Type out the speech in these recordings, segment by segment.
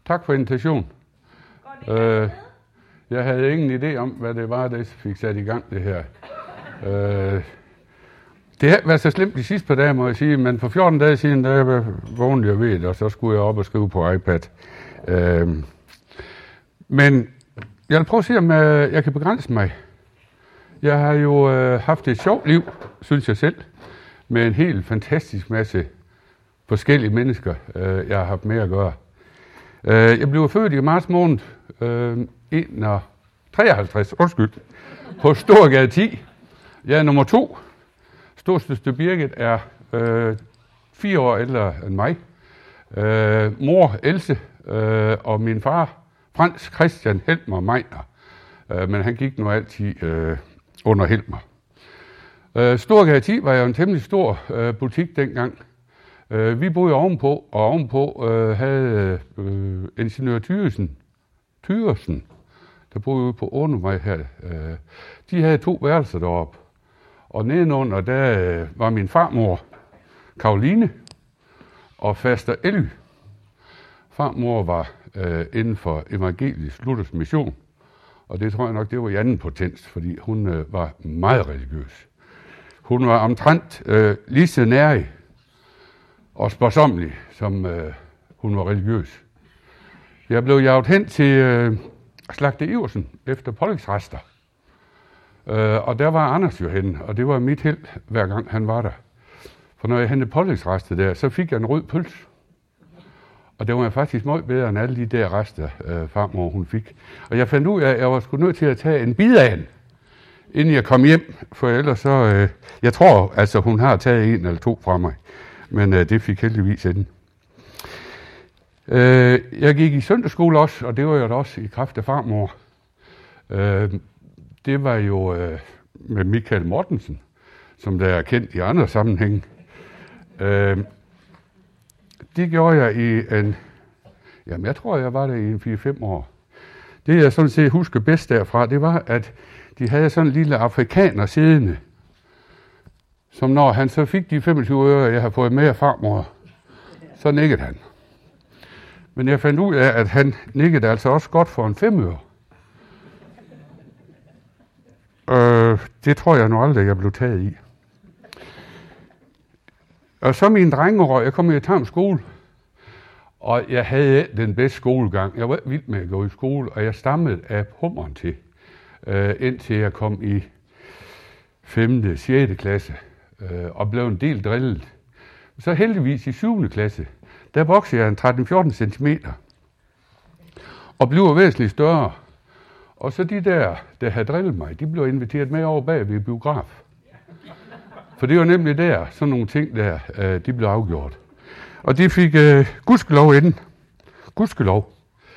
Tak for invitationen. Jeg havde ingen idé om, hvad det var, der fik sat i gang det her. Det har været så slemt de sidste par dage, må jeg sige, men for 14 dage siden, der vågnede jeg ved det, og så skulle jeg op og skrive på iPad. Men jeg vil prøve at se, om jeg kan begrænse mig. Jeg har jo haft et sjovt liv, synes jeg selv, med en helt fantastisk masse forskellige mennesker, jeg har haft med at gøre. Jeg blev født i marts måned 53, på Storgade 10. Jeg er nummer 2. Storsøster Birgit er 4 år ældre end mig. Mor Else og min far Frans Christian Helmer Meiner. Men han gik nu altid under Helmer. Storgade 10 var jo en temmelig stor butik dengang. Vi boede ovenpå, og ovenpå havde ingeniør Thyresen, der boede ude på Ånevej her. De havde 2 værelser deroppe. Og nedenunder, der var min farmor, Karoline, og faster Elly. Farmor var inden for evangelisk Luthers mission, og det tror jeg nok, det var i anden potens, fordi hun var meget religiøs. Hun var omtrent lige så nærig og sparsommelig, som hun var religiøs. Jeg blev jaget hen til Slagter Iversen efter pålægsrester. Og der var Anders jo henne, og det var mit held, hver gang han var der. For når jeg hentede pålægsrester der, så fik jeg en rød pølse. Og det var faktisk meget bedre end alle de der rester, farmor hun fik. Og jeg fandt ud af, at jeg var sgu nødt til at tage en bid af den, inden jeg kom hjem. For ellers så, jeg tror altså, hun har taget 1 eller 2 fra mig. Men det fik heldigvis inden. Jeg gik i søndagsskole også, og det var jo også i kraft af farmor. Det var jo med Michael Mortensen, som der er kendt i andre sammenhænge. Det gjorde jeg i jeg tror, jeg var der i 4-5 år. Det jeg sådan set husker bedst derfra, det var, at de havde sådan en lille afrikaner siddende, som når han så fik de 25 øre, jeg har fået med af farmor, så nikkede han. Men jeg fandt ud af, at han nikkede altså også godt for en 5 øre. Det tror jeg nu aldrig, jeg blev taget i. Og så min drengeår, jeg kom i Tarm skole, og jeg havde den bedste skolegang. Jeg var vild med at gå i skole, og jeg stammede af hummeren til, indtil jeg kom i 5. 6. klasse, og blev en del drillet. Så heldigvis i 7. klasse, der voksede jeg en 13-14 centimeter, og blev væsentligt større. Og så de der havde drillet mig, de blev inviteret med over bag ved biograf. For det var nemlig der, sådan nogle ting der, de blev afgjort. Og de fik gudskelov inden. Gudskelov.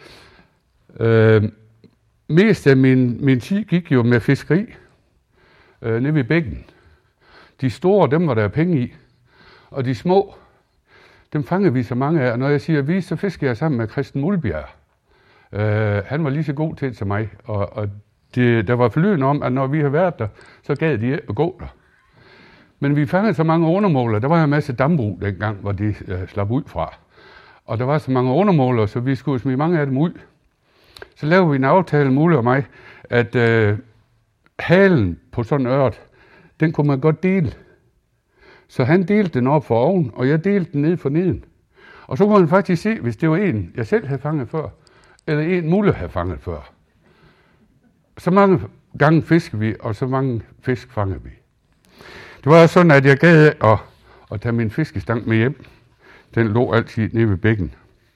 Mest af min tid gik jo med fiskeri nede ved bækken. De store, dem var der penge i. Og de små, dem fangede vi så mange af. Og når jeg siger vi, så fisker jeg sammen med Christen Mulbjerg. Han var lige så god til mig. Og der var forlyden om, at når vi havde været der, så gad de at gå der. Men vi fangede så mange undermåler. Der var en masse dambrug dengang, hvor de slap ud fra. Og der var så mange undermåler, så vi skulle smide mange af dem ud. Så lavede vi en aftale, Mulle og mig, at halen på sådan en øret, den kunne man godt dele. Så han delte den op for oven, og jeg delte den ned for neden. Og så kunne man faktisk se, hvis det var en, jeg selv havde fanget før, eller en Mulle havde fanget før. Så mange gange fiskede vi, og så mange fisk fangede vi. Det var sådan, at jeg gad at tage min fiskestang med hjem. Den lå altid nede ved bækken.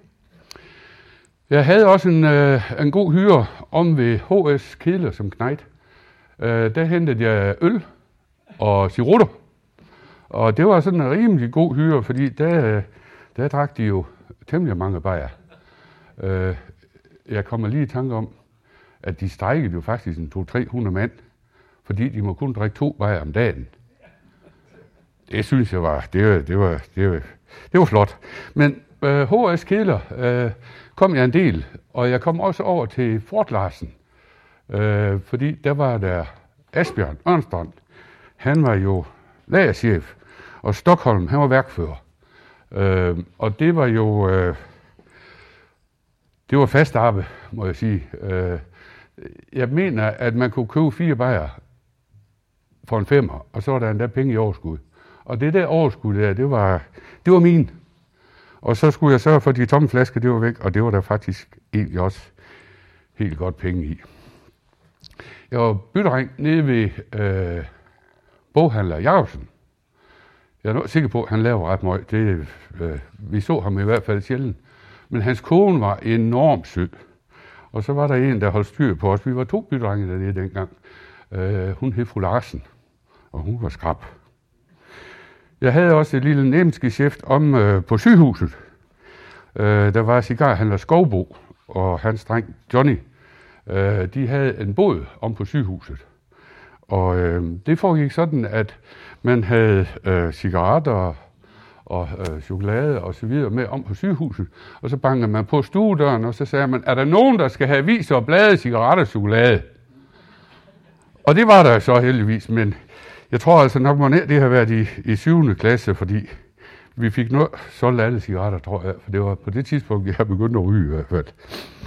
Jeg havde også en god hyre om ved H.S. Kedler som knejt. Der hentede jeg øl og cirutter. Og det var sådan en rimelig god hyre, fordi der drak de jo temmelig mange bajer. Jeg kommer lige i tanke om, at de strejkede jo faktisk en 200-300 mand, fordi de må kun drikke 2 bajer om dagen. Det synes jeg det var flot. Men H.S. Kedler kom jeg en del, og jeg kom også over til Fort Larsen, fordi der var der Asbjørn Ørnstrand. Han var jo lagerchef, og Stockholm, han var værkfører. Og det Det var fast arbejde, må jeg sige. Jeg mener, at man kunne købe 4 bajer for en 5'er, og så var der endda penge i overskud. Og det der overskud der, det var min. Og så skulle jeg sørge for, at de tomme flasker, det var væk, og det var der faktisk egentlig også helt godt penge i. Jeg var bytterdreng nede ved boghandler Jacobsen. Jeg er nok sikker på, at han laver ret meget. Vi så ham i hvert fald sjældent. Men hans kone var enormt sød. Og så var der en, der holdt styr på os. Vi var 2 bytterdrenge dernede dengang. Hun hed fru Larsen, og hun var skrab. Jeg havde også et lille nemsgeschæft om på sygehuset. Der var cigarhandler Skovbo og hans dreng Johnny. De havde en båd om på sygehuset. Og det foregik sådan, at man havde cigaretter og chokolade og så videre med om på sygehuset. Og så bankede man på stuedøren, og så sagde man, er der nogen, der skal have aviser og blade, cigaretter og chokolade? Og det var der så heldigvis, men jeg tror altså nok, det har været i 7. klasse, fordi vi fik solgt alle cigaretter, tror jeg, for det var på det tidspunkt, jeg begyndte at ryge i hvert fald.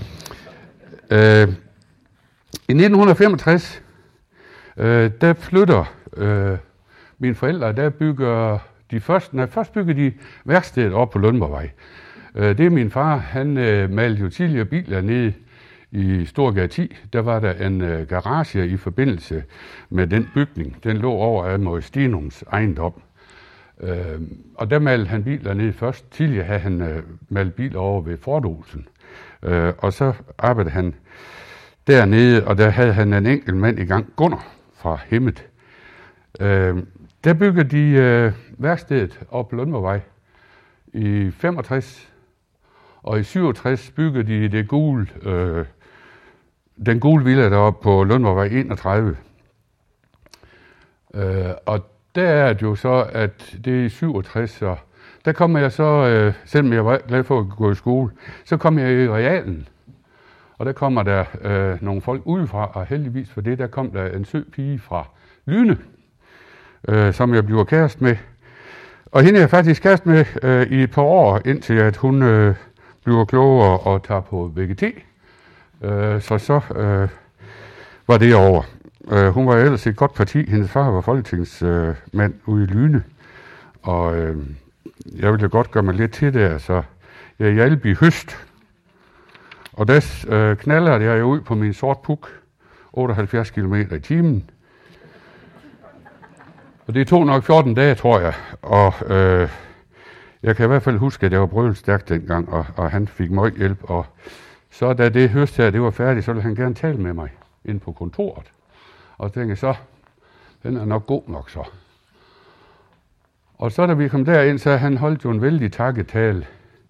I 1965, der flytter mine forældre, der bygger først bygger de værkstedet op på Lundborgvej. Det er min far, han malede jo tidligere biler nede i Storgade 10. Der var der en garage i forbindelse med den bygning. Den lå over af Morris Stinums ejendom. Og der malede han biler nede først. Tidligere havde han malet biler over ved Ford Olsen. Og så arbejdede han dernede, og der havde han en enkelt mand i gang, Gunnar fra Hemmet. Der byggede de værkstedet op på Lundborgvej i 65, og i 67 byggede de den gule villa deroppe på Lundborgvej 31. Og der er det jo så, at det er i 67, så der kommer jeg så, selvom jeg var glad for at gå i skole, så kom jeg i realen. Og der kommer der nogle folk udefra, og heldigvis for det, der kom der en sød pige fra Lyne, som jeg bliver kæreste med. Og hende er jeg faktisk kæreste med i et par år, indtil at hun bliver klogere og tager på VGT. Så var det over. Hun var ellers et godt parti. Hendes far var folketingsmand ude i Lyne. Og jeg ville godt gøre mig lidt til det, så jeg er i Alby Høst. Og der knaller jeg ud på min sort puk, 78 km i timen. Og det tog nok 14 dage, tror jeg. Og jeg kan i hvert fald huske, at jeg var brølende stærk dengang, og han fik meget hjælp. Og så da det høst her, det var færdigt, så ville han gerne tale med mig inde på kontoret. Og så tænkte jeg så, den er nok god nok så. Og så da vi kom derind, så han holdt jo en vældig takketale.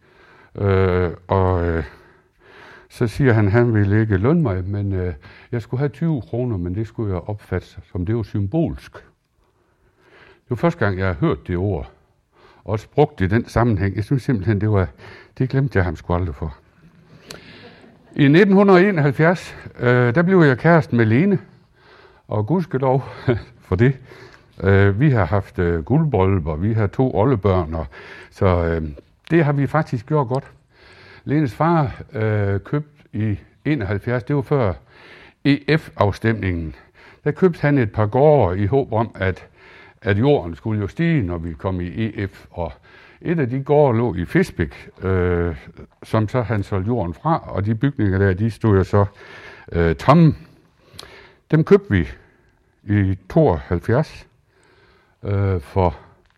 Så siger han ville ikke lønne mig, men jeg skulle have 20 kroner, men det skulle jeg opfatte som det var symbolsk. Det var første gang, jeg har hørt det ord, og også brugt i den sammenhæng. Jeg synes simpelthen, det glemte jeg ham sgu aldrig for. I 1971, der blev jeg kæreste med Lene, og gudskelov for det. Vi har haft guldbryllup, og vi har 2 oldebørn, så det har vi faktisk gjort godt. Lenes far købte i 71, det var før EF-afstemningen. Der købte han et par gårde i håb om, at jorden skulle jo stige, når vi kom i EF. Og et af de gårde lå i Fisbæk, som så han solgte jorden fra, og de bygninger der, de stod jo så tomme. Dem købte vi i 72 for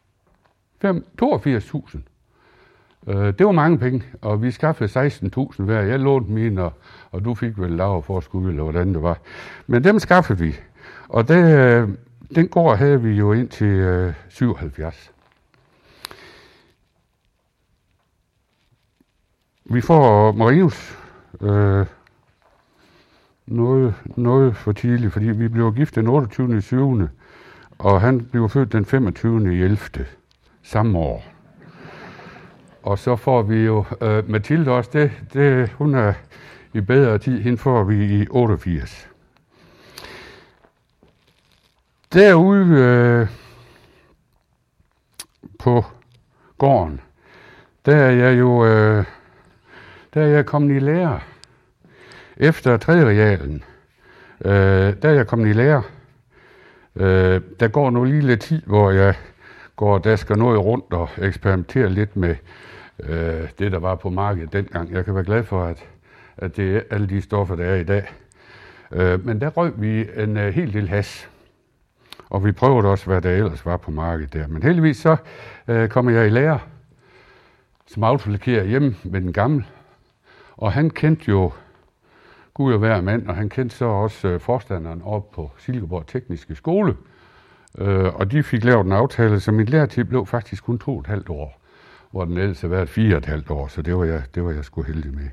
82.000. Det var mange penge, og vi skaffede 16.000 hver. Jeg lånte mine, og du fik vel lavere forskud, eller hvordan det var. Men dem skaffede vi, og den gård havde vi jo indtil 77. Vi får Marinus noget for tidligt, fordi vi blev gift den 28. 7. Og han blev født den 25. 11. samme år. Og så får vi jo Mathilde også, hun er i bedre tid, hende får vi i 88. Derude på gården, der er jeg jo Da jeg kom i lære, efter 3. realen, da jeg kom i lære, der går nu lige lidt tid, hvor jeg går og dasker noget rundt og eksperimenterer lidt med det, der var på markedet dengang. Jeg kan være glad for, at det er alle de stoffer, der er i dag. Men der røg vi en hel del hash, og vi prøvede også, hvad der ellers var på markedet der. Men heldigvis så kommer jeg i lære som autolakerer hjemme med den gamle, og han kendte jo Gud og hver mand, og han kendte så også forstanderen op på Silkeborg Tekniske Skole, og de fik lavet en aftale, så min læretid blev faktisk kun 2,5 år, hvor den ellers havde været 4,5 år, så det var jeg sgu heldig med.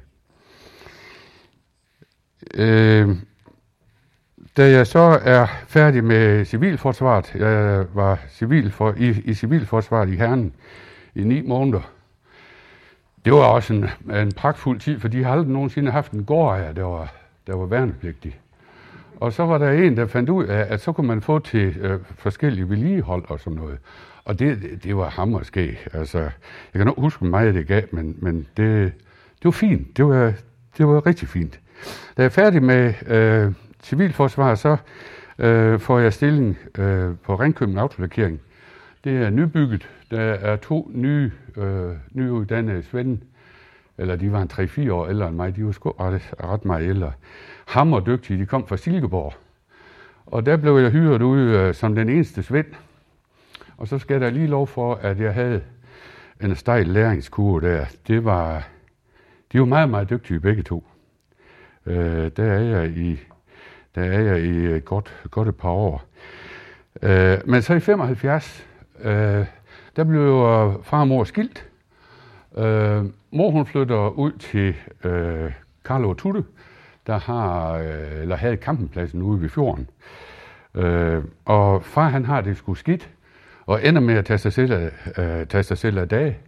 Da jeg så er færdig med civilforsvaret, jeg var i civilforsvaret i Herning i 9 måneder. Det var også en pragtfuld tid, for de har aldrig nogensinde haft en gårdejer, der var værnepligtig. Og så var der en, der fandt ud af, at så kunne man få til forskellige vedligehold og sådan noget. Og det var hammerskæg. Altså, jeg kan nok huske, hvor meget det gav, men det var fint. Det var rigtig fint. Da jeg er færdig med civilforsvar, så får jeg stilling på Ringkøbing Autolakering. Det er nybygget. Der er 2 nyuddannede svende, eller de var en 3-4 år ældre end mig. De var sgu ret meget ældre. Hammerdygtige. De kom fra Silkeborg. Og der blev jeg hyret ud som den eneste svend. Og så skal der lige lov for, at jeg havde en stejl læringskurve der. De var meget, meget dygtige begge to. Der er jeg i godt et par år. Men så i 75, der blev far og mor skilt. Mor hun flytter ud til Karlo og Tutte, der havde campingpladsen ude ved fjorden. Og far han har det sgu skidt, og ender med at tage sig selv af dage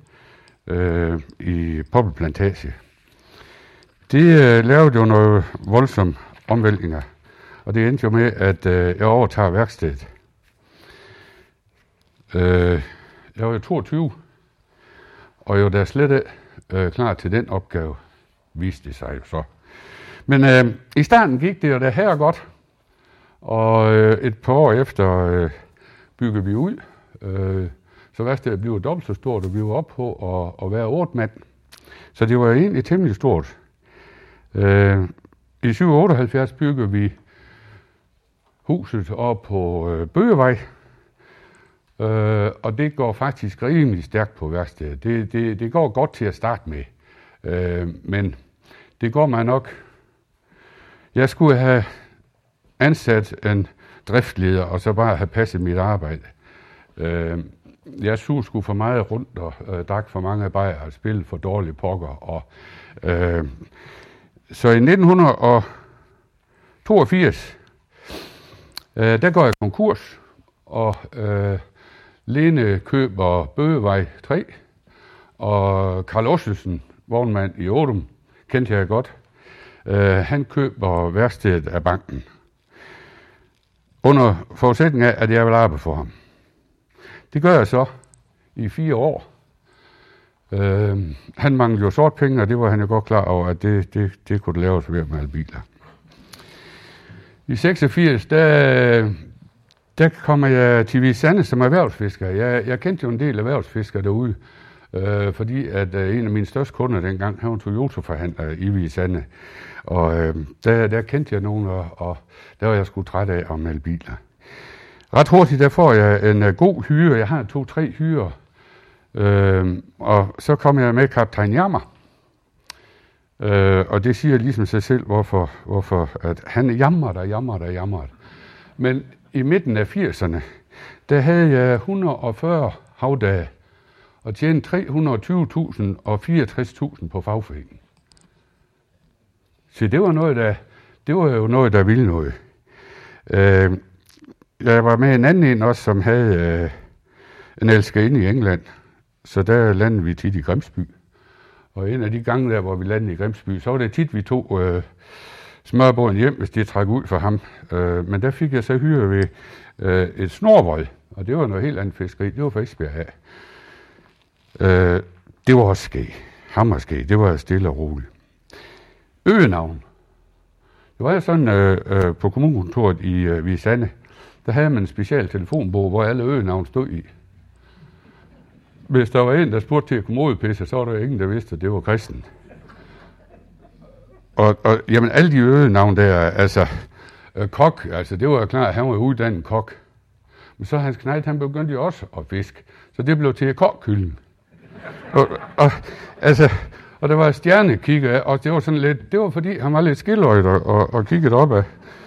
i Poppelplantage. Det lavede jo noget voldsomme omvæltninger, og det endte jo med, at jeg overtager værkstedet. Jeg var jo 22, og jeg var da slet klar til den opgave, viste det sig jo så. Men i starten gik det jo da her godt, og et par år efter byggede vi ud, så værkstedet blev dobbelt så stort, og vi var oppe på at være 8 mand. Så det var egentlig temmelig stort. I 78 byggede vi huset op på Bøgevej, og det går faktisk rimelig stærkt på værkstedet. Det går godt til at starte med, men det går mig nok. Jeg skulle have ansat en driftleder, og så bare have passet mit arbejde. Jeg suge sgu for meget rundt og drak for mange bajer og spillede for dårlige pokker. Så i 1982, der går jeg konkurs, og Lene køber Bøgevej 3, og Karl Ossesen, vognmand i Ådum, kendte jeg godt, han køber værkstedet af banken. Under forudsætning af, at jeg vil arbejde for ham. Det gør jeg så i 4 år. Han manglede jo sort penge, og det var han jo godt klar over, at det kunne laves ved at male biler. I 86, der kommer jeg til Hvide Sande som erhvervsfisker. Jeg kendte jo en del erhvervsfiskere derude, fordi at en af mine største kunder dengang, han var Toyota-forhandler i Hvide Sande. Og der kendte jeg nogen, og der var jeg sgu træt af at male biler. Ret hurtigt, der får jeg en god hyre. Jeg har 2-3 hyrer. Og så kom jeg med kaptajn Jammer. Og det siger ligesom sig selv, hvorfor at han jammer. Men i midten af 80'erne, der havde jeg 140 havdage og tjente 320.000 og 64.000 på fagforeningen. Så det var jo noget, der ville noget. Jeg var med en anden også, som havde en elskerinde i England, så der landede vi tit i Grimsby. Og en af de gange der, hvor vi landede i Grimsby, så var det tit, vi tog smørbåden hjem, hvis det trak ud for ham. Men der fik jeg så hyre ved et snorvold, og det var noget helt andet fiskeri. Det var fra Esbjerg af. Det var også hammerskæg. Det var stille og roligt. Øgenavn. Det var jo sådan på kommunekontoret i Hvide Sande, der havde man en special telefonbog, hvor alle øgenavn stod i. Hvis der var en, der spurgte til at kommodepisse, så var der ingen, der vidste, at det var kristen. Og jamen, alle de øgenavn der, altså kok, altså det var jo klart, at han var uddannet kok. Men så hans knægt, han begyndte jo også at fiske, så det blev til kokkylling. Og der var stjernekigger, og det var sådan lidt, det var fordi, han var lidt skilløjt og kiggede opad.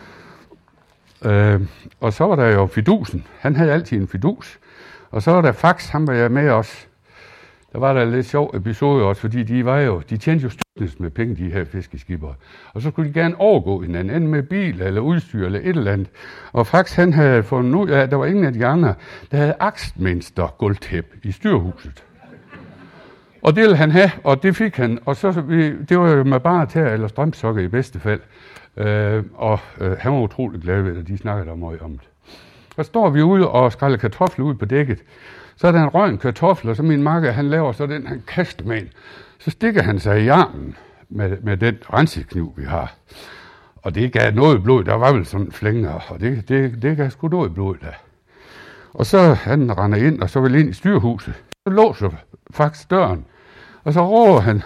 Og så var der jo fidusen. Han havde altid en fidus. Og så var der Fax, han var med os. Der var der lidt sjov episode også, fordi de tjente jo styrtens med penge, de her fiskeskibere. Og så skulle de gerne overgå hinanden, enten med bil eller udstyr eller et eller andet. Og Fax, han havde fundet ud af, at der var ingen af de andre, der havde akstmønster gulvtæp i styrhuset. Og det ville han have, og det fik han. Og så, det var jo med bare tær eller strømsokker i bedste fald. Han var utrolig glad ved det, de snakkede meget om det. Så står vi ude og skræller kartofler ud på dækket. Så er der en røgn kartoffel, og så min makker, han laver så den, han kaster med en. Så stikker han sig i armen med den rensekniv, vi har. Og det gav noget blod, der var vel sådan flænger, og det gav sgu noget blod der. Og så han render ind, og så vil ind i styrhuset. Så låser faktisk døren, og så råber han,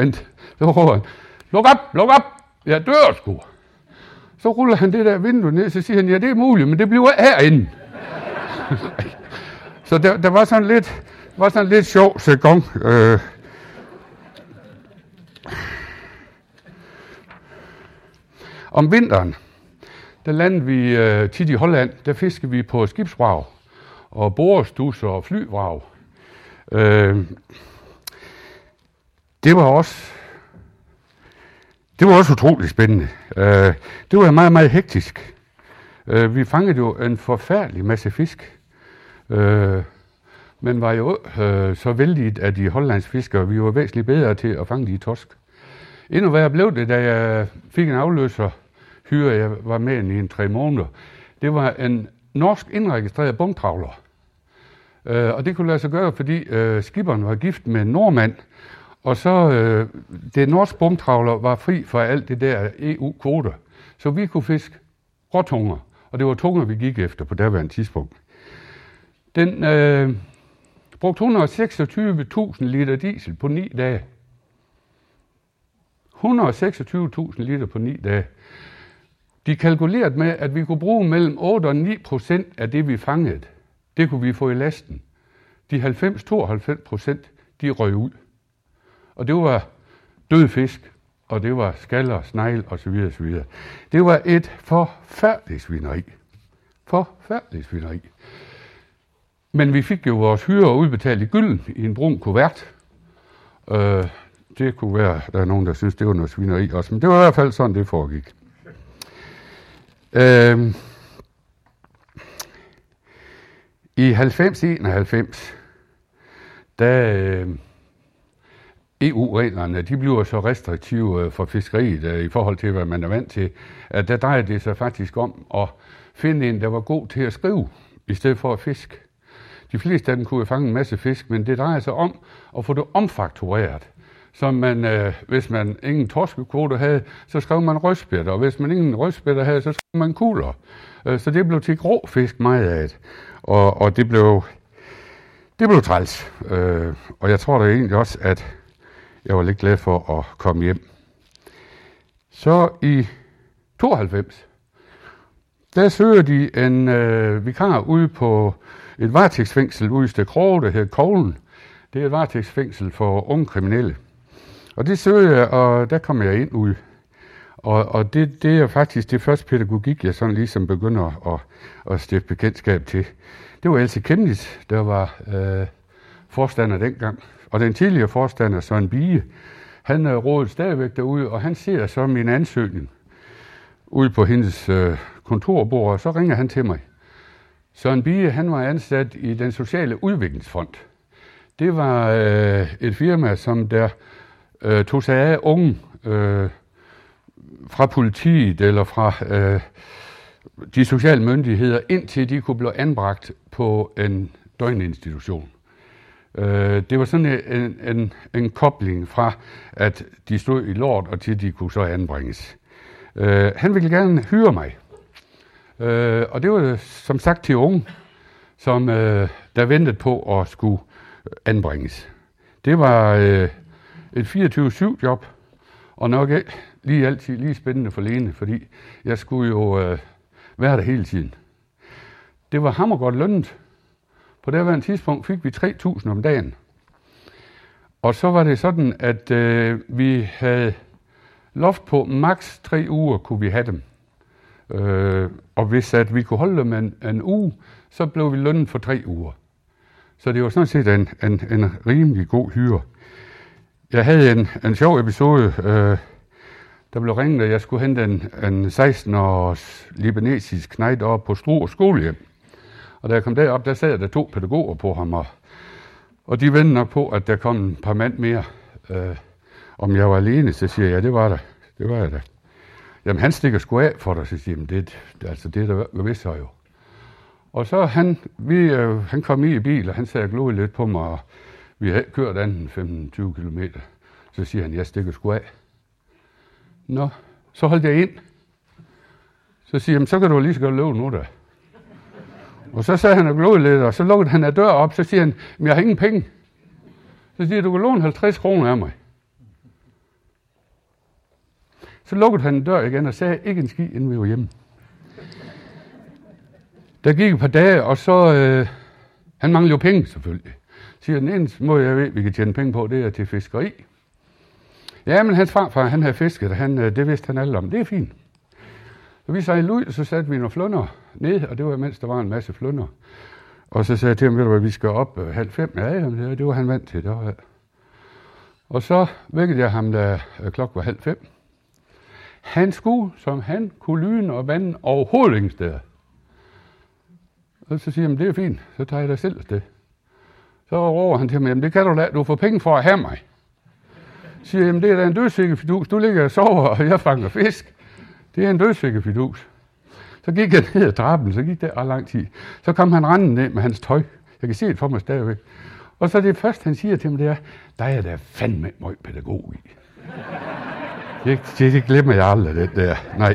luk op, jeg dør sgu. Så ruller han det der vindue ned, så siger han, ja, det er muligt, men det bliver herinde. Så der var sådan lidt sjov sæson. Om vinteren, der landede vi tit i Holland, der fiskede vi på skibsvrag og borestusser og flyvrag. Det var også utroligt spændende. Det var meget, meget hektisk. Vi fangede jo en forfærdelig masse fisk. Men var jo så vældigt af de hollandske fiskere, vi var væsentligt bedre til at fange de i torsk. Endnu værre blev det, da jeg fik en afløser hyre, jeg var med i 3 måneder. Det var en norsk indregistreret bumtravler. Og det kunne lade sig gøre, fordi skipperen var gift med en nordmand, og så det norske bumtravler var fri for alt det der EU-kvoter. Så vi kunne fiske råtunger, og det var tunger, vi gik efter på daværende tidspunkt. Den brugte 126.000 liter diesel på 9 dage. 126.000 liter på 9 dage. De kalkulerede med, at vi kunne bruge mellem 8 og 9% af det, vi fangede. Det kunne vi få i lasten. De 92%, de røg ud. Og det var død fisk, og det var skaller, snegl osv. osv. Det var et forfærdeligt svineri. Men vi fik jo vores hyre udbetalt i gylden i en brun kuvert. Det kunne være, der er nogen, der synes, det var noget svineri også, men det var i hvert fald sådan, det foregik. I 90-91, da EU-reglerne, de bliver så restriktive for fiskeriet i forhold til, hvad man er vant til, at der drejer det sig faktisk om at finde en, der var god til at skrive, i stedet for at fiske. De fleste af dem kunne fange en masse fisk, men det drejer sig om at få det omfaktureret. Så hvis man ingen torskekvoter havde, så skrev man rødspætter, og hvis man ingen rødspætter havde, så skrev man kugler. Så det blev til grå fisk meget af det, og det blev træls. Og jeg tror da egentlig også, at jeg var lidt glad for at komme hjem. Så i 92, der søger de en vikar ude på et varetægtsfængsel ude i Stegro, der hedder Koglen. Det er et varetægtsfængsel for unge kriminelle. Og det søger jeg, og der kommer jeg ind ud. Og det er faktisk det første pædagogik, jeg sådan ligesom begynder at stifte bekendtskab til. Det var Else Kemnitz, der var forstander dengang. Og den tidligere forstander, Søren Bie, han rådede stadigvæk derude, og han ser så min ansøgning ude på hendes kontorbord, og så ringer han til mig. Søren Bie, han var ansat i den sociale udviklingsfond. Det var et firma, som der tog sig af unge fra politiet eller fra de sociale myndigheder, indtil de kunne blive anbragt på en døgninstitution. Det var sådan en kobling fra, at de stod i lort, og til de kunne så anbringes. Han ville gerne hyre mig. Og det var som sagt til unge, som der ventede på at skulle anbringes. Det var et 24/7 job, og nok ikke altid lige spændende for Lene, fordi jeg skulle jo være der hele tiden. Det var hammergodt lønnet. På det her tidspunkt fik vi 3.000 om dagen. Og så var det sådan, at vi havde loft på maks 3 uger, kunne vi have dem. Og hvis at vi kunne holde dem en uge, så blev vi lønnet for 3 uger. Så det var sådan set en rimelig god hyre. Jeg havde en sjov episode. Der blev ringet, at jeg skulle hente en 16-års libanesisk knejt op på Struer skolehjem. Og da jeg kom derop, der sad der 2 pædagoger på ham, og de vendte nok på, at der kom et par mand mere. Om jeg var alene, så siger jeg, det var der. Det var jeg da. Jamen, han stikker sgu af for dig, så siger jeg, det der vidste jeg jo. Og så han kom i bil, og han sagde glod lidt på mig, og vi havde kørt anden 15-20 kilometer. Så siger han, jeg stikker sgu af. Nå, så holdt jeg ind. Så siger han, så kan du lige så godt løbe nu da. Og så sagde han og glod lidt, og så lukkede han af dør op, så siger han, men jeg har ingen penge. Så siger han, du kan låne 50 kroner af mig. Så lukkede han en dør igen og sagde ikke en ski, inden vi var hjemme. Der gik et par dage, og så han manglede jo penge selvfølgelig. Siger den eneste måde, jeg ved, vi kan tjene penge på, det er til fiskeri. Ja, men hans farfar, han havde fisket, og det vidste han alt om. Det er fint. Så vi sejlede ud, og så satte vi nogle flunder ned, og det var mens der var en masse flunder. Og så sagde jeg til ham, ved du hvad, vi skal op 4:30. Ja, det var han vant til. Det var. Og så vækkede jeg ham, da klokken var 4:30. Han skulle, som han kunne lyne og vande overhovedet ingen steder. Og så siger han, det er fint, så tager jeg dig selv afsted. Så råber han til mig, jamen det kan du lade, du får penge for at have mig. Så siger jeg, jamen det er da en dødsikkefidus, du ligger og sover, og jeg fanger fisk. Det er en dødsikkefidus. Så gik jeg ned ad trappen, så gik der ret lang tid. Så kom han rendende ned med hans tøj. Jeg kan se det for mig stadigvæk. Og så det første, han siger til mig, det er, der er der fandme meget pædagog i. Det glemmer jeg aldrig, det der. Nej.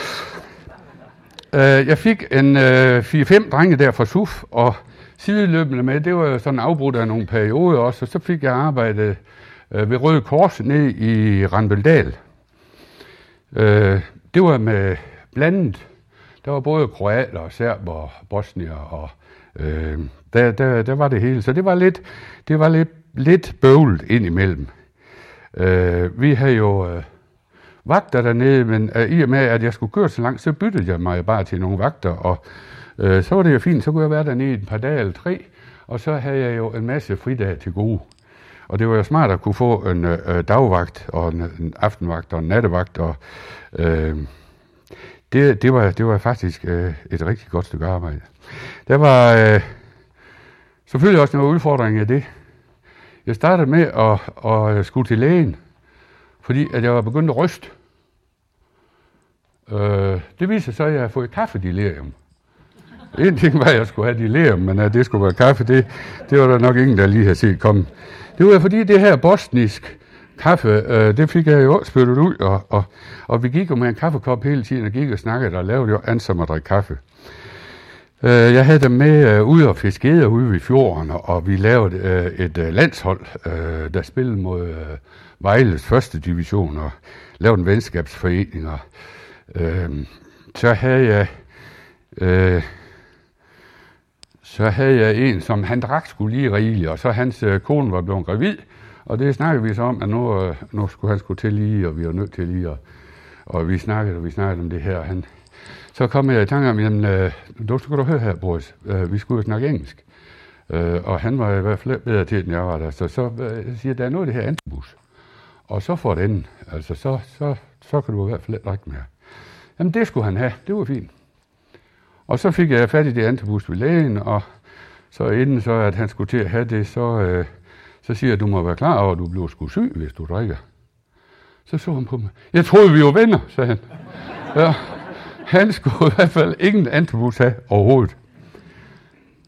Jeg fik en 4-5 drenge der fra SUF, og sideløbende med, det var sådan afbrudt af nogle perioder også, og så fik jeg arbejdet ved Røde Kors ned i Randbøldal. Det var med blandet. Der var både kroater og serber og bosnier, og der var det hele. Så det var lidt bøvlet indimellem. Vi havde jo vagter dernede, men i og med, at jeg skulle køre så langt, så byttede jeg mig bare til nogle vagter, og så var det jo fint. Så kunne jeg være dernede et par dage eller 3, og så havde jeg jo en masse fridage til gode. Og det var jo smart at kunne få en dagvagt, og en aftenvagt, og en nattevagt, og det var faktisk et rigtig godt stykke arbejde. Der var selvfølgelig også nogle udfordringer af det. Jeg startede med at skulle til lægen, fordi at jeg var begyndt at ryste. Det viser så, at jeg har fået kaffedelirium. En ting var, at jeg skulle have delirium, men at det skulle være kaffe, det var der nok ingen, der lige havde set komme. Det var fordi det her bosnisk kaffe, det fik jeg jo spyttet ud, og vi gik jo med en kaffekop hele tiden, og gik og snakkede, og lavede jo ansom at drikke kaffe. Jeg havde dem med ude og fiskede ude ved fjorden, og vi lavede et landshold, der spillede mod Vejles første division, og lavede en venskabsforening, og så havde jeg en, som han drak skulle lige rigeligt, og så hans kone var blevet gravid, og det snakkede vi så om, at nu skulle han til lige, og vi var nødt til lige, og vi snakkede om det her. Så kom jeg i tanke om, jamen, du skulle høre her, Boris, vi skulle jo snakke engelsk. Og han var i hvert fald bedre til, end jeg var der. Så siger der er noget af det her antibus. Og så får den, altså så kan du i hvert fald ikke drikke mere. Jamen det skulle han have, det var fint. Og så fik jeg fat i det antibus ved lægen, og så inden så, at han skulle til at have det, så siger jeg, du må være klar over, at du bliver sgu syg, hvis du drikker. Så så han på mig. Jeg troede, vi var venner, sagde han. Ja, han skulle i hvert fald ingen antibus have overhovedet.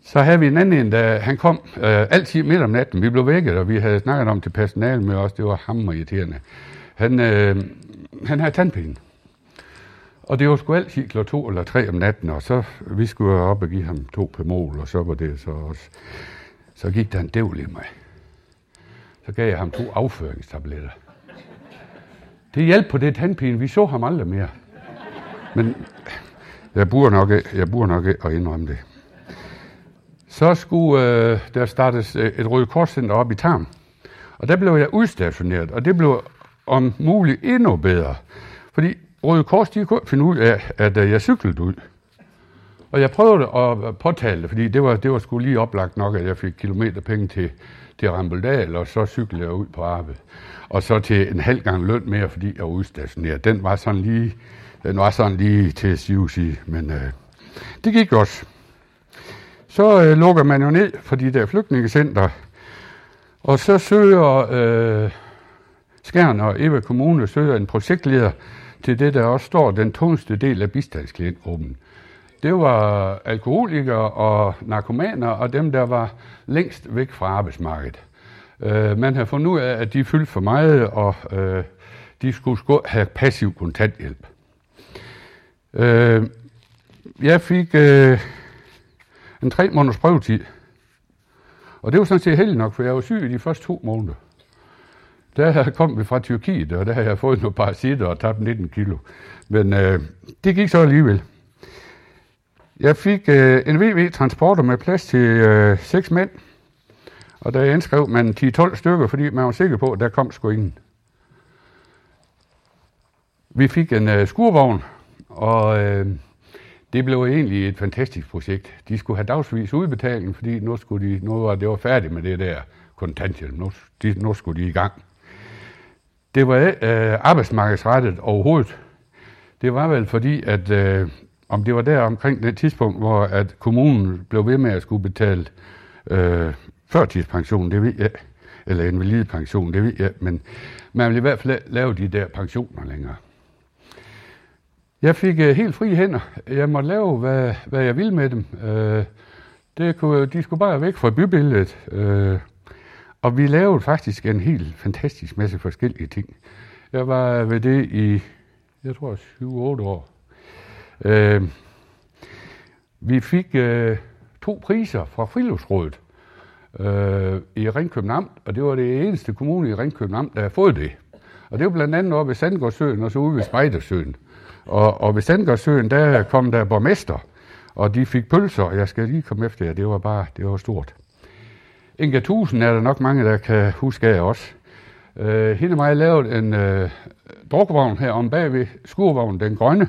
Så havde vi en anden en, da han kom altid midt om natten. Vi blev vækket, og vi havde snakket om til personale med os. Det var hammer irriterende. Han havde tandpine. Og det var sgu altid kl. 2 eller 3 om natten, og så vi skulle op og give ham 2 Pemol, og så var det så også. Så gik der en dævl i mig. Så gav jeg ham 2 afføringstabletter. Det hjalp på det tandpine. Vi så ham aldrig mere. Men jeg burde nok at indrømme det. Så skulle der startes et Røde Kors-center op i Tarm. Og der blev jeg udstationeret, og det blev om muligt endnu bedre. Fordi Røde Kors, de kunne finde ud af, at jeg cyklede ud. Og jeg prøvede at påtale det, fordi det var sgu lige oplagt nok, at jeg fik kilometerpenge til Rambøldal, og så cyklede jeg ud på arbejde. Og så til en halv gang løn mere, fordi jeg var udstationeret. Den var sådan lige til at sige, men det gik også. Så lukker man jo ned for de der flygtningecenter, og så søger Skjern og Eva Kommune søger en projektleder til det, der også står den tungeste del af bistandsklientgruppen. Det var alkoholikere og narkomaner og dem, der var længst væk fra arbejdsmarkedet. Man havde fundet ud af, at de fyldte for meget, og de skulle have passiv kontanthjælp. Jeg fik en 3 måneders prøvetid, og det var sådan set heldigt nok, for jeg var syg i de første 2 måneder. Der kom vi fra Tyrkiet, og der havde jeg fået nogle parasitter og tabt 19 kilo. Men det gik så alligevel. Jeg fik en VV-transporter med plads til 6 mænd, og der indskrev man 10-12 stykker, fordi man var sikker på, at der kom sgu ingen. Vi fik en skurvogn, og det blev egentlig et fantastisk projekt. De skulle have dagsvis udbetaling, fordi nu var det færdigt med det der kontanthjælp. Nu skulle de i gang. Det var arbejdsmarkedsrettet overhovedet. Det var vel fordi, at om det var der omkring det tidspunkt, hvor at kommunen blev ved med at skulle betale førtidspension, det ved jeg, eller invalidepension, det ved jeg, men man ville i hvert fald lave de der pensioner længere. Jeg fik helt frie hænder. Jeg måtte lave, hvad jeg ville med dem. De skulle bare væk fra bybilledet. Og vi lavede faktisk en helt fantastisk masse forskellige ting. Jeg var ved det i, jeg tror, 7-8 år. Vi fik 2 priser fra Friluftsrådet i Ringkøbing Amt, og det var det eneste kommune i Ringkøbing Amt, der havde fået det. Og det var blandt andet oppe ved Sandgårdsøen og så ude ved Spejdersøen. Og ved Sandgårdsøen, der kom der borgmester, og de fik pølser, og jeg skal lige komme efter jer, det var stort. Inga Tusen er der nok mange, der kan huske af os. Hende og mig lavede en drukvogn her om bagved, skurvognen, den grønne.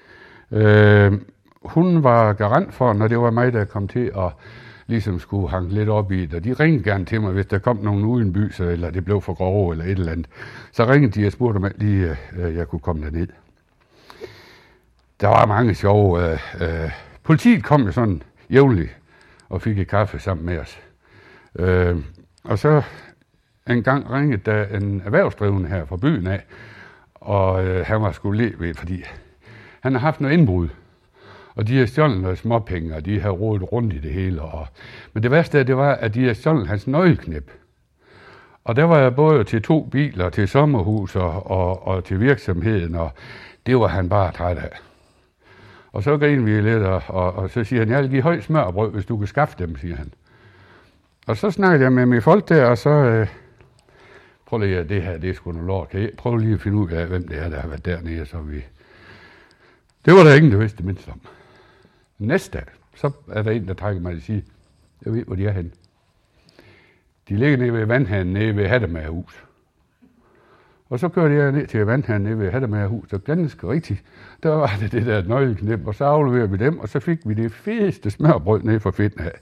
Hun var garant for, når det var mig, der kom til at ligesom skulle hanke lidt op i det. Og de ringede gerne til mig, hvis der kom nogen uden by, eller det blev for grove eller et eller andet. Så ringede de og spurgte mig lige, jeg kunne komme derned. Der var mange sjove. Politiet kom jo sådan jævnligt og fik et kaffe sammen med os. Og så en gang ringede der en erhvervsdrivende her fra byen af, og han var sgu ved, fordi han har haft noget indbrud. Og de har stjålet noget småpenge, og de har rodet rundt i det hele. Men det værste af det var, at de har stjålet hans nøgleknip. Og der var jeg både til 2 biler, til sommerhus og til virksomheden, og det var han bare træt af. Og så griner vi lidt, og så siger han, jeg vil give højt smørbrød, hvis du kan skaffe dem, siger han. Og så snakkede jeg med mine folk der, og så prøv lige, det her, det er sgu noget lort. Kan I prøve lige at finde ud af, hvem det er, der har været dernede, så vi... Det var der ingen, der vidste det mindst om. Næste dag, så er der en, der trækker mig og siger, jeg ved, hvor de er henne. De ligger nede ved vandhanen, nede ved Hattemagerhus. Og så kørte jeg ned til vandhanen nede ved Hattemagerhus, og ganske rigtigt, der var det der nøgleknip, og så afleverede vi dem, og så fik vi det fedeste smørbrød nede fra Fedten af.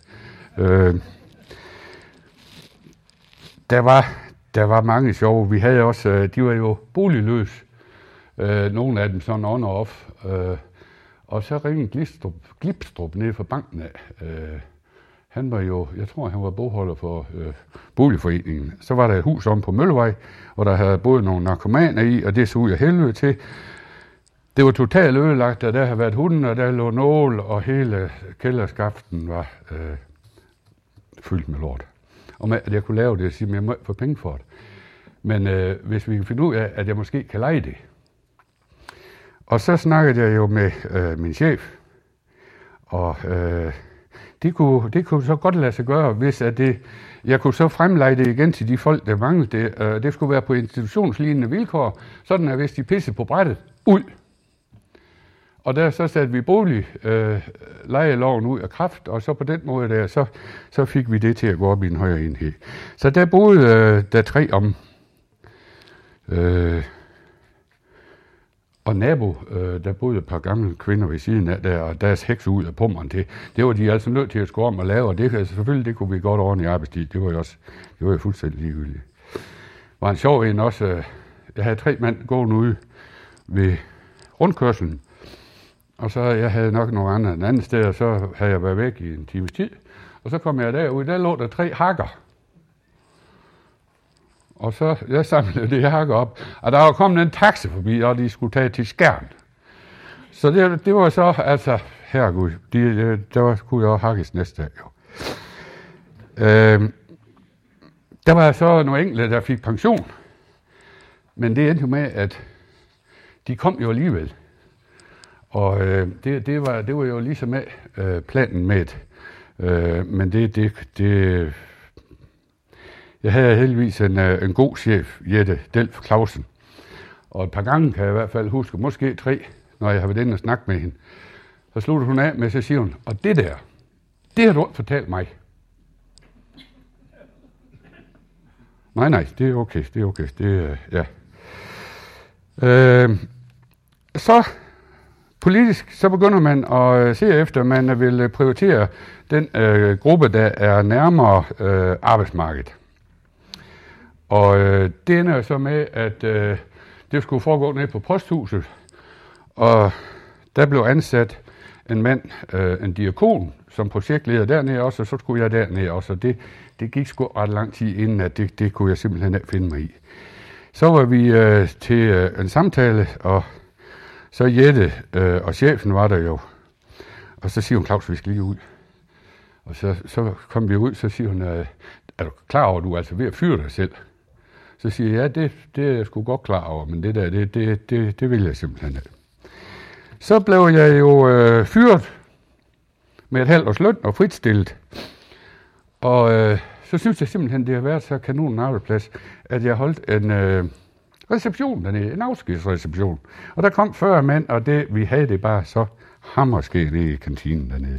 Der var mange sjove. Vi havde også, de var jo boligløse, nogle af dem sådan on og off. Og så ringede Glipstrup ned fra banken af. Han var jo, jeg tror han var bogholder for boligforeningen. Så var der et hus om på Møllevej, hvor der havde både nogle narkomaner i, og det så ud af helvede til. Det var totalt ødelagt, og der havde været hunden, og der lå nål, og hele kælderskaften var fyldt med lort. Og med, at jeg kunne lave det, og sige, at jeg må få penge for det. Men hvis vi kan finde ud af, at jeg måske kan lege det. Og så snakkede jeg jo med min chef, og det kunne så godt lade sig gøre, hvis at jeg kunne så fremleje det igen til de folk, der manglede det. Det skulle være på institutionslignende vilkår, sådan at hvis de pissede på brættet, ud. Og der så satte vi lejeloven ud af kraft, og så på den måde der, så fik vi det til at gå op i en højere enhed. Så der boede der 3 om. Og nabo, der boede et par gamle kvinder ved siden af der, og deres hekse ud af pummeren til. Det var de altså nødt til at score om og lave, og det, altså, selvfølgelig det kunne vi godt ordne i arbejdstid. Det var jo fuldstændig ligegyldigt. Det var en sjov en også. Jeg havde 3 mand gående ude ved rundkørslen, og så jeg havde nok nogle andre en anden sted, og så havde jeg været væk i en times tid. Og så kom jeg derud, der lå der 3 hakker. Og så jeg samlede det hakker op, og der var kommet en taxa forbi, og de skulle tage til Skjern. Så det var så, altså, herregud, der kunne jeg også hakkes næste dag. Jo. Der var så nogle enkelte, der fik pension, men det endte jo med, at de kom jo alligevel. Og det var jo ligesom med planen med det. Men jeg havde heldigvis en god chef, Jette Delf Clausen. Og et par gange kan jeg i hvert fald huske, måske 3, når jeg har været inde og snakket med hende. Så sluttede hun af med, så siger hun, og det har du ikke fortalt mig. Nej, det er okay, ja. Så politisk, så begynder man at se efter, at man vil prioritere den gruppe, der er nærmere arbejdsmarkedet. Og det ender så med, at det skulle foregå ned på posthuset, og der blev ansat en mand, en diakon, som projektleder dernede også, og så skulle jeg dernede også. Det gik sgu ret lang tid inden, at det kunne jeg simpelthen ikke finde mig i. Så var vi til en samtale, og så Jette og chefen var der jo. Og så siger hun, Claus, vi skal lige ud. Og så kom vi ud, så siger hun, er du klar over, at du er altså ved at fyre dig selv? Så siger jeg, ja, det er jeg sgu godt klar over, men det vil jeg simpelthen ikke. Så blev jeg jo fyret med et halvt års løn og fritstillet. Og så synes jeg simpelthen, det har været så kanon en arbejdsplads, at jeg holdt en reception dernede, en afskedsreception. Og der kom 40 mænd, og vi havde det bare så hammerskægt i kantinen dernede.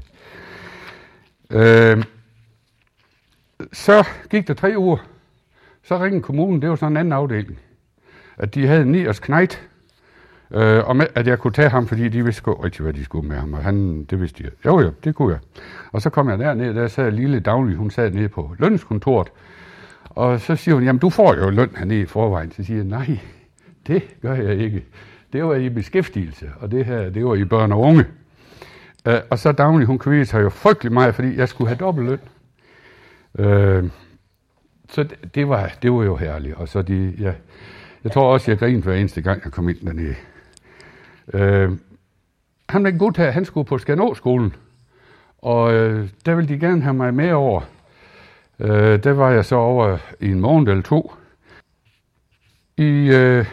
Så gik der 3 uger. Så ringede kommunen, det var sådan en anden afdeling, at de havde 9 års knejt, og med, at jeg kunne tage ham, fordi de vidste godt rigtig, hvad de skulle med ham, og det vidste de. Jo, det kunne jeg. Og så kom jeg derned, der sad lille Dagny, hun sad nede på lønningskontoret, og så siger hun, jamen du får jo løn hernede i forvejen. Så siger jeg, nej, det gør jeg ikke. Det var i beskæftigelse, og det her, det var i børn og unge. Og så Dagny, hun kvædede sig jo frygtelig meget, fordi jeg skulle have dobbelt løn. Så det var jo herligt, og så jeg tror også, jeg grinede hver eneste gang, jeg kom ind dernede. Han var en god tager, han skulle på Skanå-skolen, og der ville de gerne have mig med over. Der var jeg så over i en måned eller 2. I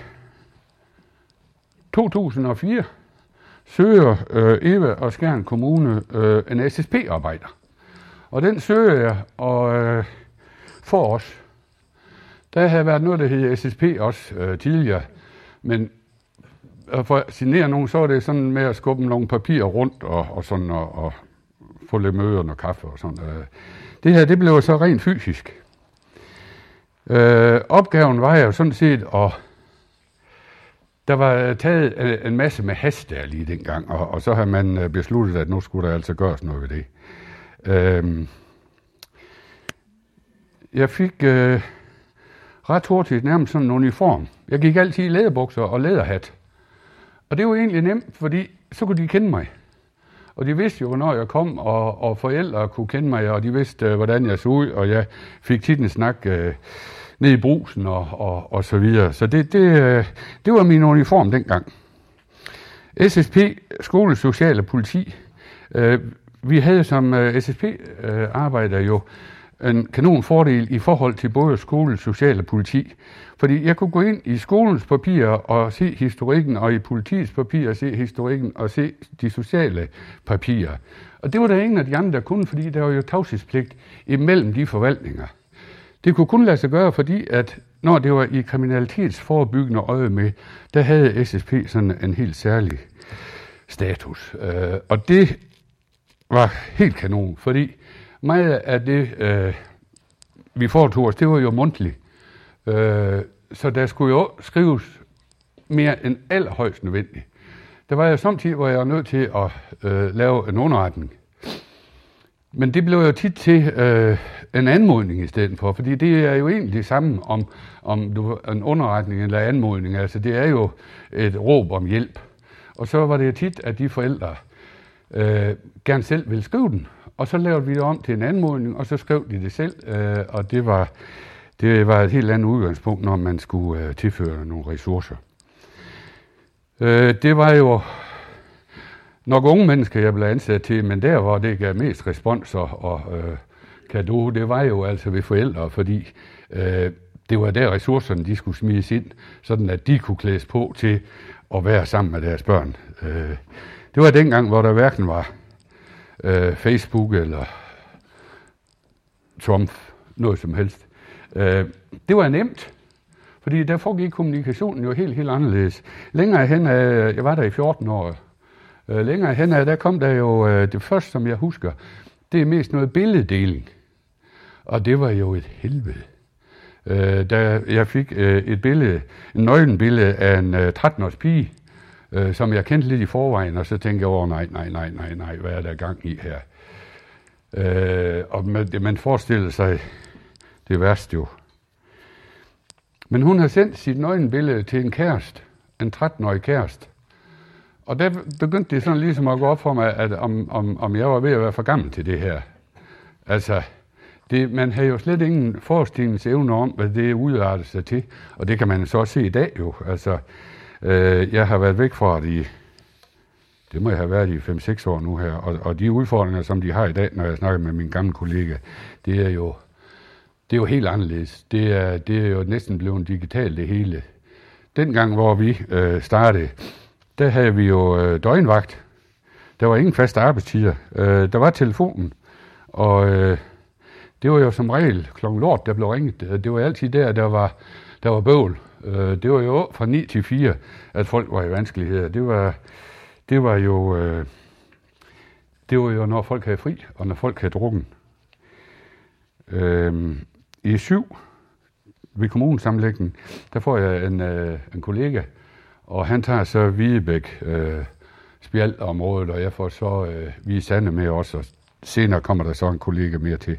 2004 søger Eva og Skjern Kommune en SSP-arbejder. Og den søger jeg, og for os. Der havde været noget, der hed SSP også tidligere, men for at signere nogen, så var det sådan med at skubbe nogle papirer rundt og sådan og få lidt møder og kaffe og sådan. Det her, det blev så rent fysisk. Opgaven var jo sådan set, og der var taget en masse med hast der lige dengang, og så havde man besluttet, at nu skulle der altså gøres noget ved det. Jeg fik ret hurtigt nærmest sådan en uniform. Jeg gik altid i læderbukser og læderhat. Og det var egentlig nemt, fordi så kunne de kende mig. Og de vidste jo, hvornår jeg kom, og forældre kunne kende mig, og de vidste, hvordan jeg så ud, og jeg fik tit en snak ned i Brugsen og så videre. Så det var min uniform dengang. SSP, Skole, Social og Politi. Vi havde som SSP-arbejder jo en kanon fordel i forhold til både skole, social og politi. Fordi jeg kunne gå ind i skolens papirer og se historikken, og i politiets papirer se historikken og se de sociale papirer. Og det var der ingen af de andre, der kunne, fordi der var jo tavshedspligt imellem de forvaltninger. Det kunne kun lade sig gøre, fordi at når det var i kriminalitetsforebyggende øje med, der havde SSP sådan en helt særlig status. Og det var helt kanon, fordi meget af det, vi foretog os, det var jo mundtligt. Så der skulle jo skrives mere end allerhøjst nødvendigt. Der var jo samtidig, hvor jeg var nødt til at lave en underretning. Men det blev jo tit til en anmodning i stedet for, fordi det er jo egentlig det samme om en underretning eller anmodning. Altså det er jo et råb om hjælp. Og så var det jo tit, at de forældre gerne selv ville skrive den. Og så lavede vi det om til en anmodning, og så skrev de det selv. Og det var et helt andet udgangspunkt, når man skulle tilføre nogle ressourcer. Det var jo nok unge mennesker, jeg blev ansat til, men der, hvor det gav mest respons og cadeau, det var jo altså ved forældre, fordi det var der ressourcerne, de skulle smides ind, sådan at de kunne klædes på til at være sammen med deres børn. Det var dengang, hvor der hverken var Facebook eller Trump, noget som helst. Det var nemt, fordi der foregik kommunikationen jo helt anderledes. Længere hen, jeg var der i 14 år, længere hen, der kom der jo det første, som jeg husker, det er mest noget billeddeling. Og det var jo et helvede. Da jeg fik et billede, en nøgenbillede af en 13-års pige, som jeg kendte lidt i forvejen, og så tænkte jeg over, nej, hvad er der gang i her? Og man forestiller sig det værste jo. Men hun har sendt sit nøgenbillede til en kæreste, en 13-årig kæreste. Og der begyndte det sådan ligesom at gå op for mig, at om jeg var ved at være for gammel til det her. Altså, man havde jo slet ingen forestillingsevne om, hvad det udartede sig til. Og det kan man så også se i dag jo. Altså, jeg har været væk fra det må jeg have været i 5-6 år nu her. Og de udfordringer, som de har i dag, når jeg snakker med min gamle kollega, det er jo helt anderledes. Det er jo næsten blevet digitalt det hele. Dengang, hvor vi startede, der havde vi jo døgnvagt. Der var ingen faste arbejdstider. Der var telefonen, og det var jo som regel klokken lort, der blev ringet. Det var altid der var bøvl. Det var jo fra 9 til 4, at folk var i vanskeligheder. Det var jo, når folk havde fri, og når folk havde drukken. I 7 ved kommunesammenlægningen, der får jeg en kollega, og han tager så Hvidebæk spjaldområdet, og jeg får så Hvide Sande med også, og senere kommer der så en kollega mere til.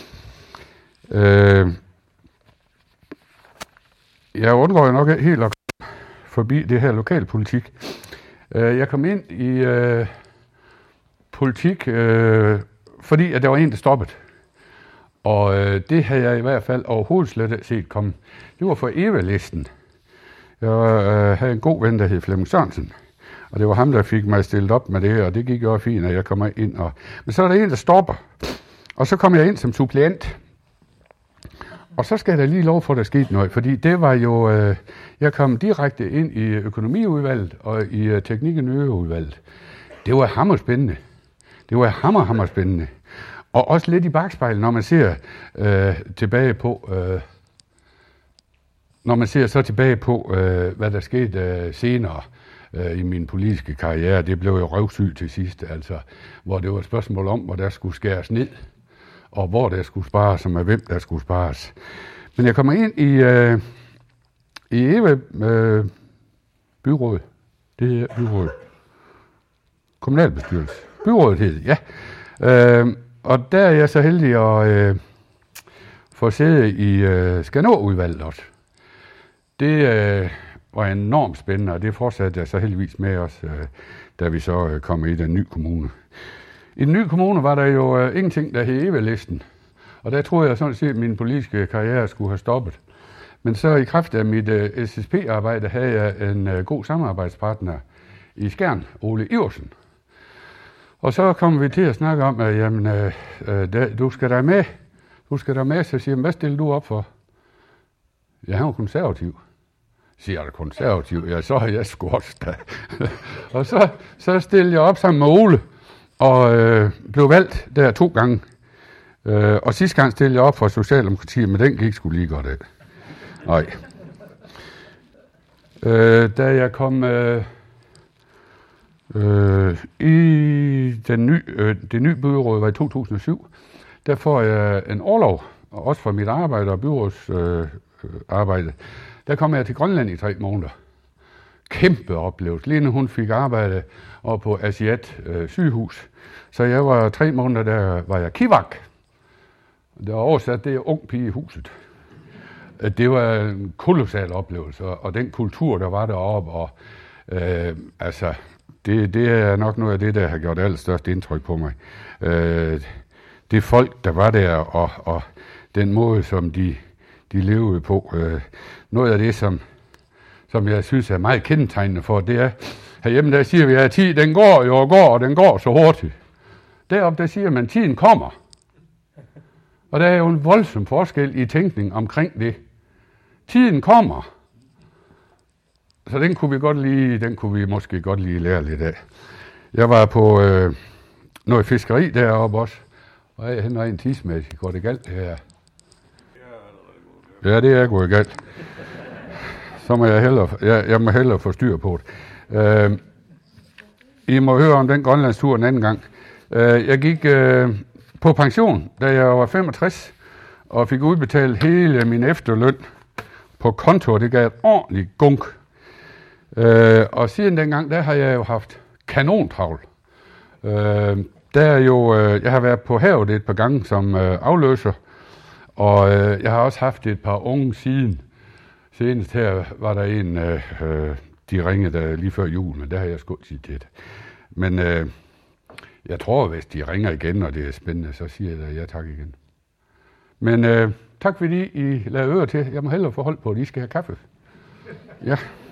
Jeg undgår jo nok helt at forbi det her lokalpolitik. Jeg kom ind i politik, fordi at der var en, der stoppede. Og det havde jeg i hvert fald overhovedet slet set komme. Det var for Eva-listen. Jeg havde en god ven, der hed Flemming Sørensen. Og det var ham, der fik mig stillet op med det, og det gik jo fint, at jeg kommer ind. Men så er der en, der stopper. Og så kom jeg ind som suppleant. Og så skal jeg da lige lov for, at der skete noget, fordi det var jo, jeg kom direkte ind i økonomiudvalget og i teknik- og nøjeudvalget. Det var hammerspændende. Det var hammerspændende. Og også lidt i bakspejlet, når man ser tilbage på, hvad der skete senere i min politiske karriere. Det blev jo røvsygt til sidst, altså, hvor det var et spørgsmål om, hvor der skulle skæres ned, og hvor der skulle spares, og med hvem der skulle spares. Men jeg kommer ind i Eva byråd. Det hedder byråd. Kommunalbestyrelse. Byrådet hed det, ja. Og der er jeg så heldig at få sæde i Skanderudvalget også. Det var enormt spændende, og det fortsatte jeg så heldigvis med os, da vi så kom i den nye kommune. I den nye kommune var der jo ingenting, der hed Eva-listen, og der troede jeg sådan set, at min politiske karriere skulle have stoppet. Men så i kraft af mit SSP-arbejde havde jeg en god samarbejdspartner i Skjern, Ole Iversen. Og så kom vi til at snakke om, at jamen, du skal da med. husker der med, så siger hvad stiller du op for? Ja, han var konservativ. Siger jeg, konservativ? Ja, så har jeg sgu også da. Og så stillede jeg op sammen med Ole, og blev valgt der 2 gange. Og sidste gang stillede jeg op for Socialdemokratiet, men den gik sgu lige godt af. Nej. Da jeg kom i det nye byråd var i 2007, der får jeg en orlov, også fra mit arbejde og byrådsarbejde. Der kom jeg til Grønland i 3 måneder. Kæmpe oplevelse. Lene, hun fik arbejde over på Asiat sygehus. Så jeg var 3 måneder, der var jeg kivak. Det var oversat, det er ung pige i huset. Det var en kolossal oplevelse, og den kultur, der var deroppe, og altså, det er nok noget af det, der har gjort allerstørst indtryk på mig. Det folk, der var der, og den måde, som de levede på. Noget af det, som jeg synes er meget kendetegnende for, det er, herhjemme der siger vi, at tiden den går jo og går, og den går så hurtigt. Deroppe der siger man, at tiden kommer. Og der er jo en voldsom forskel i tænkning omkring det. Tiden kommer. Så den kunne vi måske godt lige lære lidt af. Jeg var på noget fiskeri deroppe også, og jeg henter en tidsmæssigt. Går det galt det her? Ja, det er gået galt. Så må jeg må hellere få styr på det. I må høre om den grønlandstur en anden gang. Jeg gik på pension, da jeg var 65, og fik udbetalt hele min efterløn på konto, og det gav et ordentligt gunk. Og siden dengang, der har jeg jo haft kanontravl. Jeg har været på havet et par gange som afløser, og jeg har også haft et par unge siden. Senest her var der en, de ringede lige før jul, men der har jeg sgu tid til det. Men jeg tror, hvis de ringer igen, og det er spændende, så siger jeg da ja tak igen. Men tak fordi I lader øre til. Jeg må hellere få hold på, at I skal have kaffe. Ja.